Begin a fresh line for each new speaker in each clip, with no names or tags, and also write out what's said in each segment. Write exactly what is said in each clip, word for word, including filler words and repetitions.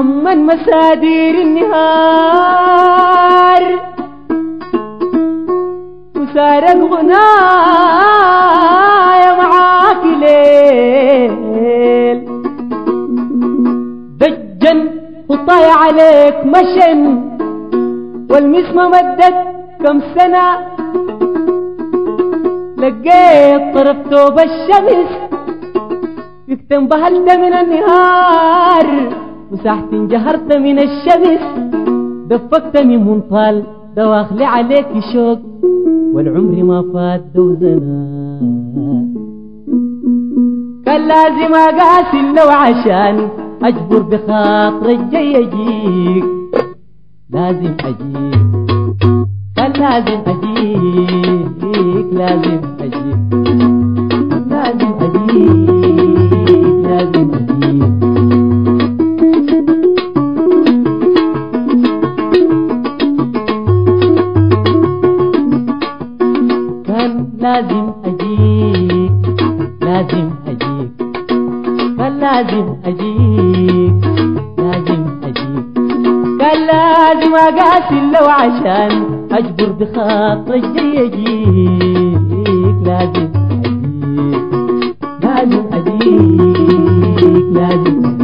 عمن مسادير النهار وسارق غنايا معاك ليل دجن وطايع عليك مشن والمسمى مدت كم سنة لقيت طرف توب الشمس يكتم بهلت من النهار وساحت انجهرت من الشمس دفقت من منطال دواخلي عليك شوق والعمر ما فات دوزنا كان لازم اقاسي لو عشان اجبر بخاطر الجاي اجيك لازم اجيك كان لازم اجيك لازم اجيك لازم اجيك لازم اجيك كان لازم اجيك لازم اجيك كان لازم اجيك لازم اجيك كان لازم اقاسي لو عشان اجبر بخاطر الجاي اجيك لازم اجيك لازم اجيك لازم اجيك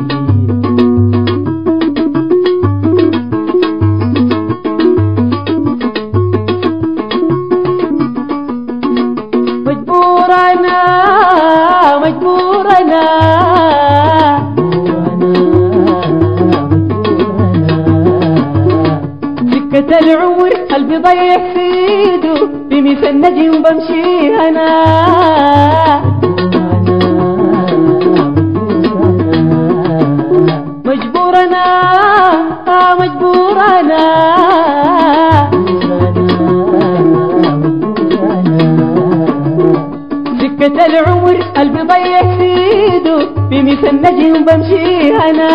مجبور انا مجبور انا سكة العمر قلبي ضيع سيده في مثل نجم بمشي انا مجبور انا مجبور انا سكة العمر قلبي ضيع سيده في مثل نجم بمشي انا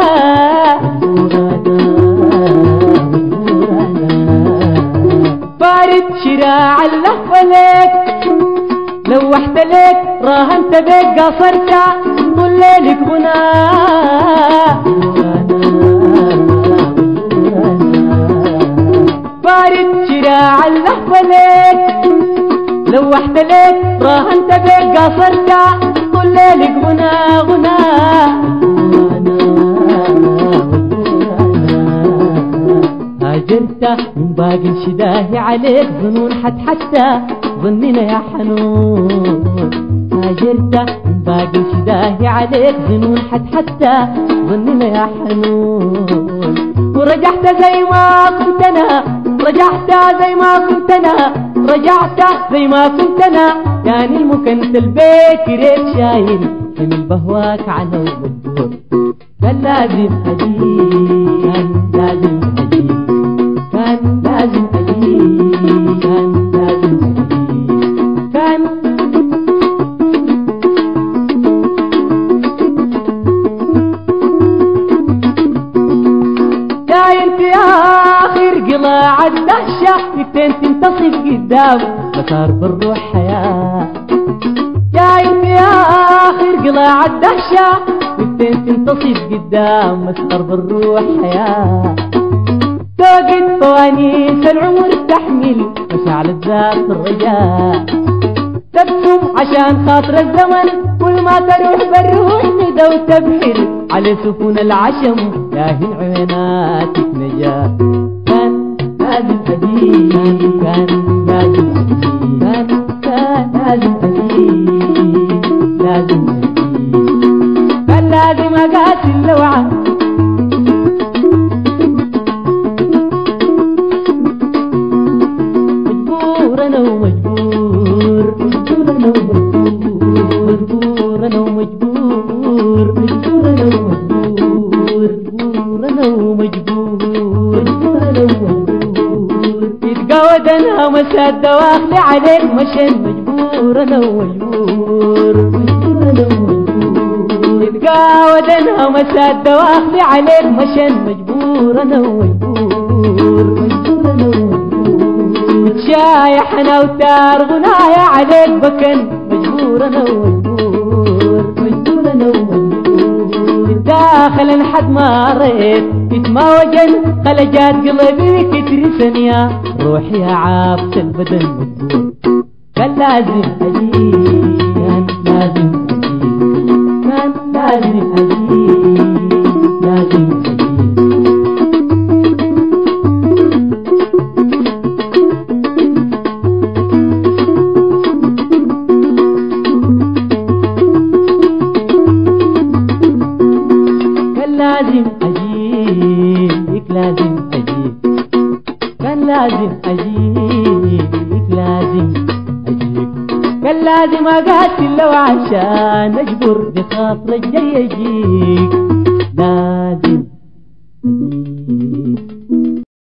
بارد شراع اللهفة لك لوحت لك راهنت بك قصرت طول ليلك غنى بارد شراع اللهفة لك لوحت لك راهنت بك قصرت طول ليلك غنى غنى هاجرت من باقي الشداهي عليك ظنون حتى حتى ظننا يا حنون هاجرت من باقي الشداهي عليك ظنون حتى حتى ظننا يا حنون ورجعت زي ما كنت انا رجعت زي ما كنت انا رجعت زي ما كنت انا يعني المكنت البيت ريت شايل حمل بهواك على ومجبور كان لازم اجيك كان لازم اجيك كان لازم اجيك كان لازم اجيك كان داير في اخر قلاع الدهشة فيكتين تنتصف قدام مسار بالروح حياة داير في اخر قلاع الدهشة فيكتين تنتصف قدام مسار بالروح حياة توقد فوانيس العمر تحمل مشاعل الذات الرجاء تبسم عشان خاطر الزمن كل ما تروح بالروح ندى وتبحر على سفن العشم ياهن عيناتك نجاة كان لازم أجيك كان لازم أجيك كان لازم أجيك لازم أجيك كان لازم أقاسي اللوعة مجبور أنا ومجبور مجبور أنا ومجبور مجبور أنا ومجبور مجبور أنا ومجبور مجبور أنا ومجبور مجبور أنا ومجبور يتقاود أنا مساد دواخلي عليك مشن مجبور أنا ومجبور مجبور أنا ومجبور يتقاود أنا مساد دواخلي عليك مشن مجبور أنا ومجبور مجبور أنا ومجبور شايح أنا وتار غنايا عليك بكن مجبور أنا ومجبور مجبور أنا ومجبور داخل حد ما ريت ما وجن خلجات قلبي كتر ثانية روحي عابس البدن مدبور كان لازم أجيب كان لازم أجيب كان لازم أجيب لازم أجيب لازم أجيك لازم أجيك كان لازم أجيك لازم أجيك كان لازم أقاتل لو عشان أجبر بخاطر الجاي أجيك لازم أجيك